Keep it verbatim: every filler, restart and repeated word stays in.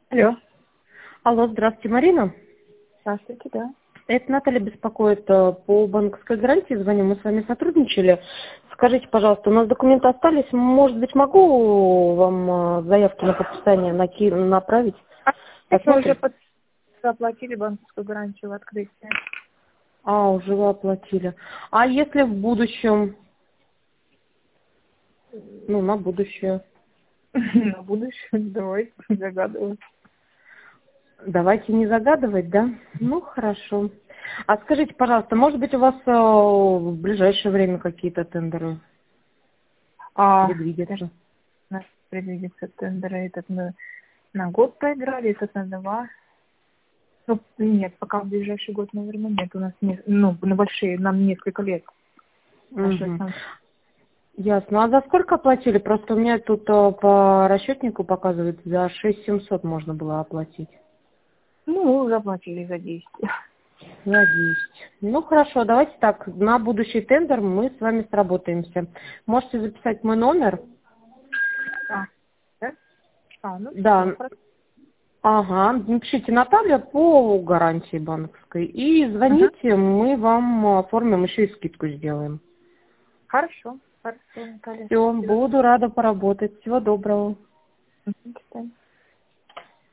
Алло. Алло, здравствуйте, Марина. Здравствуйте, да. Это Наталья беспокоит э, по банковской гарантии. Звоню, мы с вами сотрудничали. Скажите, пожалуйста, у нас документы остались. Может быть, могу вам э, заявки на подписание наки- направить? А мы уже Посмотрим. под- оплатили банковскую гарантию в открытии. А, уже вы оплатили. А если в будущем, ну, на будущее? На будущее давайте загадывать. Давайте не загадывать, да? Ну, хорошо. А скажите, пожалуйста, может быть, у вас э, в ближайшее время какие-то тендеры А даже предвидятся? у нас предвидится тендер этот мы на год проиграли, этот на два. Ну, нет, пока в ближайший год, наверное, нет. У нас не, ну, на большие, нам несколько лет. Наши Угу. основные. Ясно. А за сколько оплатили? Просто у меня тут э, по расчетнику показывает, за шесть семьсот можно было оплатить. Ну, мы уже оплатили за десять. За десять. Ну хорошо, давайте так, на будущий тендер мы с вами сработаемся. Можете записать мой номер. А, да? А, ну все, Да. Ага, напишите Наталья по гарантии банковской. И Угу. звоните, мы вам оформим, еще и скидку сделаем. Хорошо, хорошо, Наталья, Все, спасибо. буду рада поработать. Всего доброго. Мгм, до свидания.